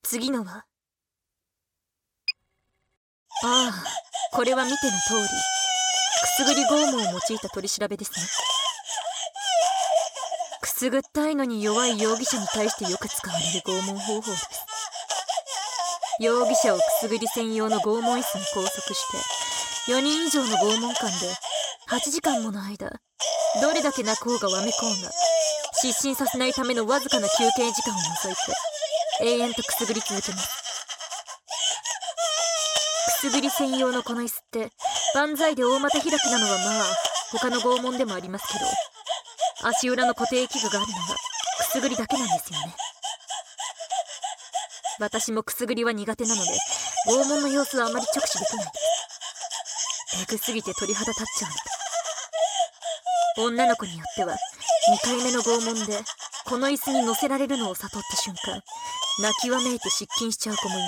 次のは、ああ、これは見ての通り、くすぐり拷問を用いた取り調べですね。くすぐったいのに弱い容疑者に対してよく使われる拷問方法です。容疑者をくすぐり専用の拷問椅子に拘束して4人以上の拷問官で8時間もの間、どれだけ泣こうがわめこうが失神させないためのわずかな休憩時間を除いて永遠とくすぐり続けます。くすぐり専用のこの椅子って万歳で大股開きなのはまあ他の拷問でもありますけど、足裏の固定器具があるのはくすぐりだけなんですよね。私もくすぐりは苦手なので拷問の様子はあまり直視できないです。エグすぎて鳥肌立っちゃうので。女の子によっては2回目の拷問でこの椅子に乗せられるのを悟った瞬間、泣きわめいて失禁しちゃう子もいます。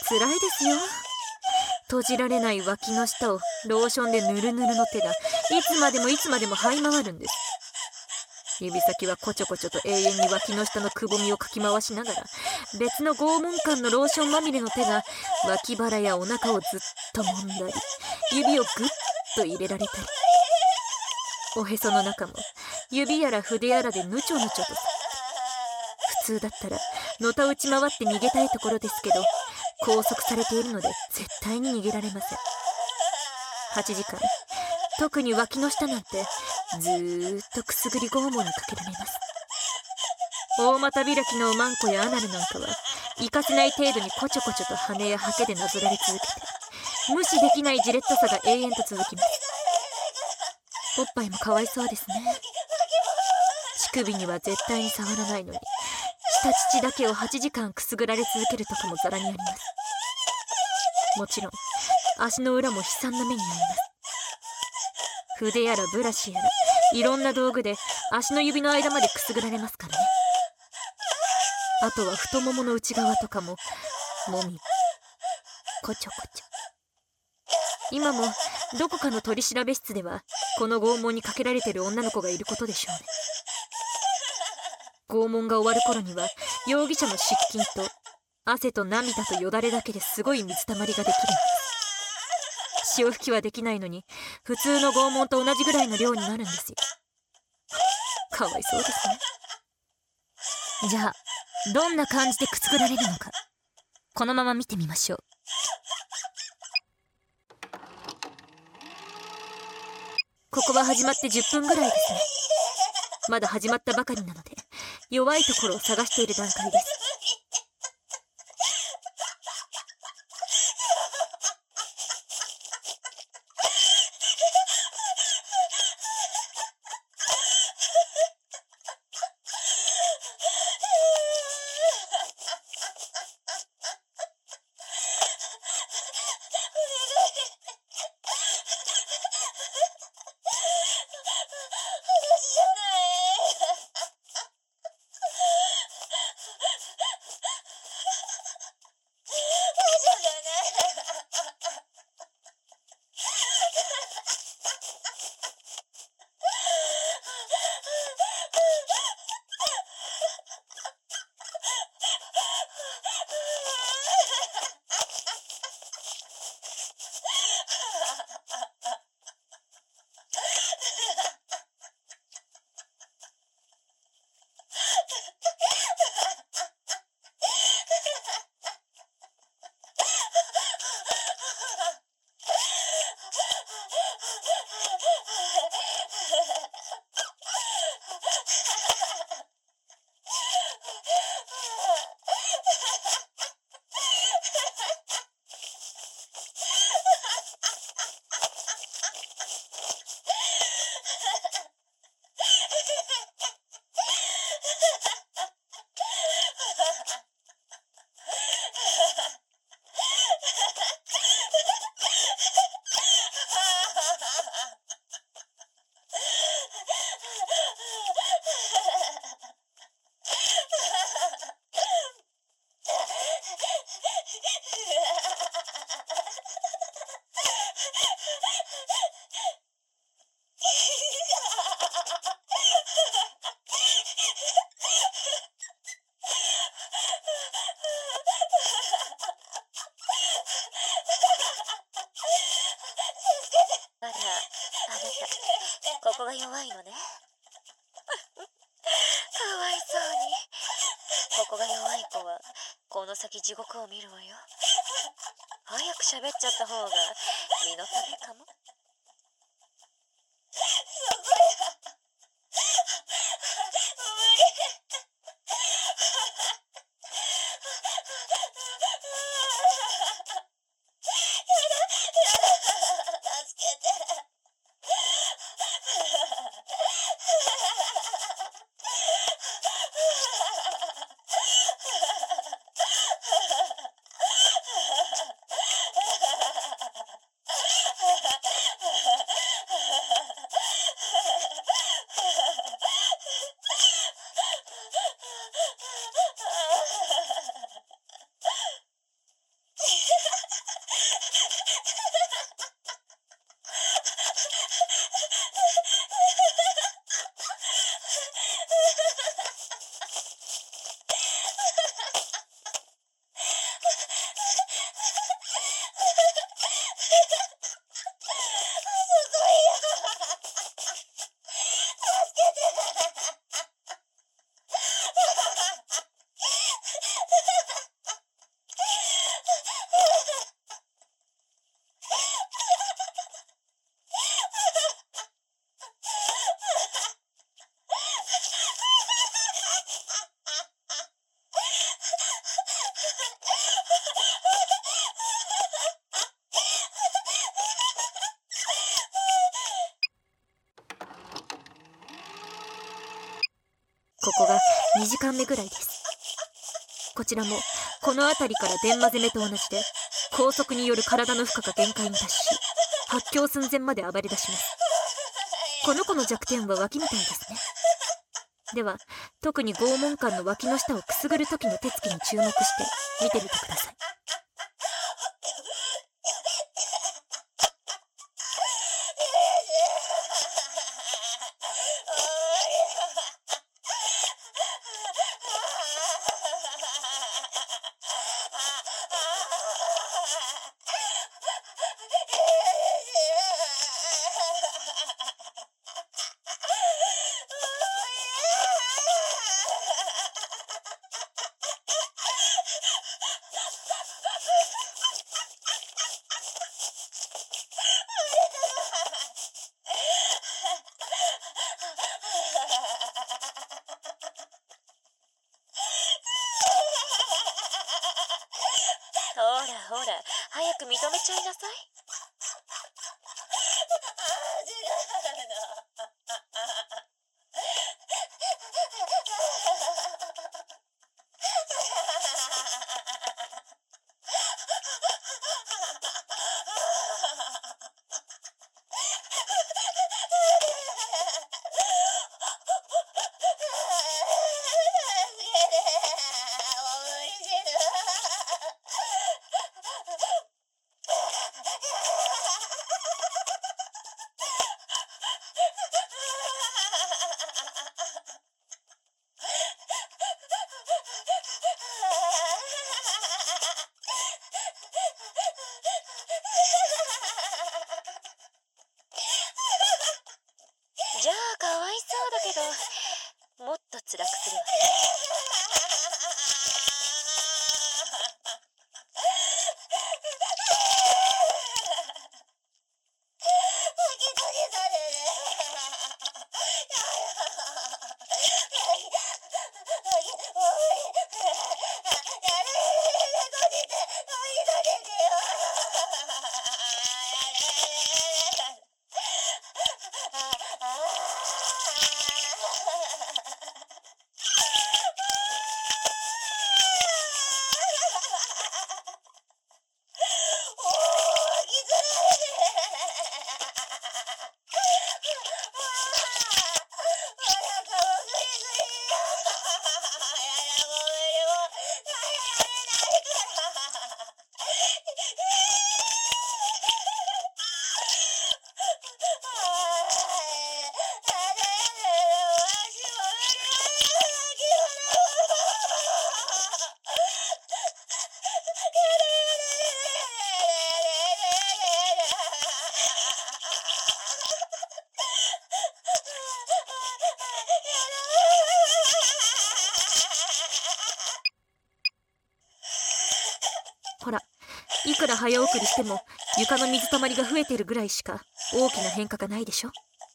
辛いですよ。閉じられない脇の下をローションでヌルヌルの手がいつまでもいつまでも這い回るんです。指先はこちょこちょと永遠に脇の下のくぼみをかき回しながら、別の拷問官のローションまみれの手が脇腹やお腹をずっと揉んだり、指をグッと入れられたり、おへその中も指やら筆やらでぬちょぬちょと。普通だったらのたうち回って逃げたいところですけど、拘束されているので絶対に逃げられません。8時間、特に脇の下なんてずーっとくすぐり拷問にかけられます。大股開きのおまんこやアナルなんかは行かせない程度にこちょこちょと羽やハケでなぞられ続けて、無視できないじれっとさが永遠と続きます。おっぱいもかわいそうですね。乳首には絶対に触らないのに下乳だけを8時間くすぐられ続けるとかもざらにあります。もちろん足の裏も悲惨な目に遭います。筆やらブラシやらいろんな道具で足の指の間までくすぐられますからね。あとは太ももの内側とかももみこちょこちょ。今もどこかの取り調べ室ではこの拷問にかけられてる女の子がいることでしょうね。拷問が終わる頃には容疑者の失禁と汗と涙とよだれだけですごい水たまりができるんです。潮吹きはできないのに普通の拷問と同じぐらいの量になるんですよ。かわいそうですね。じゃあどんな感じでくすぐられるのか、このまま見てみましょう。ここは始まって10分ぐらいですね。まだ始まったばかりなので弱いところを探している段階です。 が弱いのね。かわいそうに。ここが弱い子はこの先地獄を見るわよ。早く喋っちゃった方が身のためかも。ここが2時間目ぐらいです。こちらもこの辺りから電マ攻めと同じで、拘束による体の負荷が限界に達し、発狂寸前まで暴れ出します。この子の弱点は脇みたいですね。では特に拷問官の脇の下をくすぐる時の手つきに注目して見てみてください。ほらほら、早く認めちゃいなさい。 いくら早送りしても床の水たまりが増えてるぐらいしか大きな変化がないでしょ。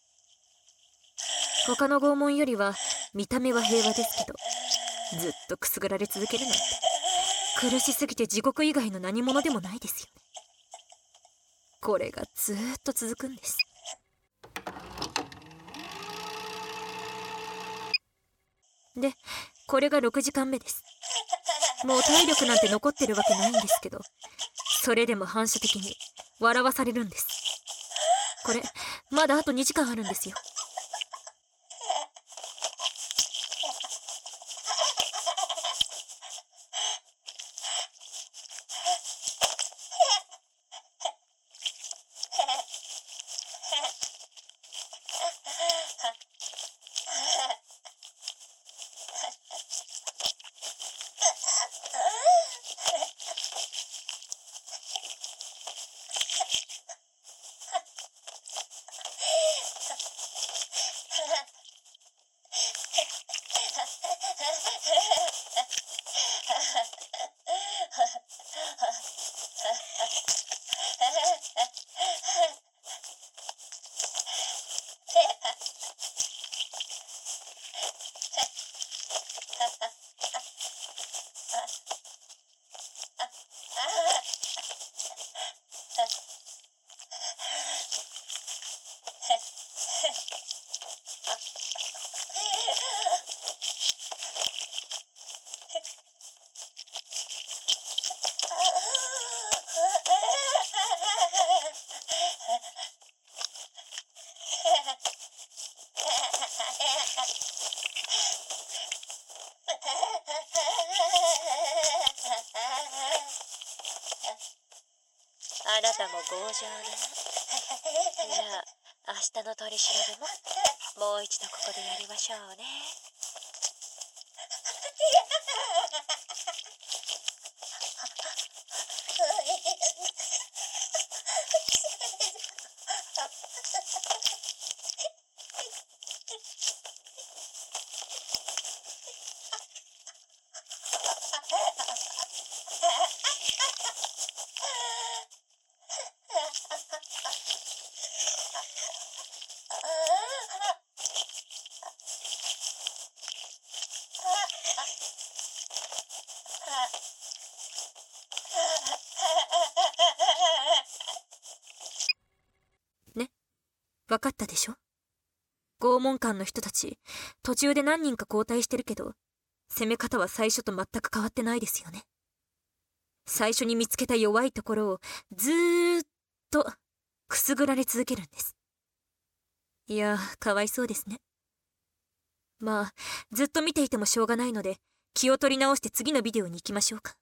他の拷問よりは見た目は平和ですけど、ずっとくすぐられ続けるなんて苦しすぎて地獄以外の何者でもないですよね。これがずーっと続くんです。で、これが6時間目です。もう体力なんて残ってるわけないんですけど、それでも反射的に笑わされるんです。これまだあと2時間あるんですよ。 あなたも強情ね。じゃあ明日の取り調べももう一度ここでやりましょうね。 ね、わかったでしょ。拷問官の人たち途中で何人か交代してるけど、攻め方は最初と全く変わってないですよね。最初に見つけた弱いところをずーっとくすぐられ続けるんです。いや、かわいそうですね。まあずっと見ていてもしょうがないので、気を取り直して次のビデオに行きましょうか。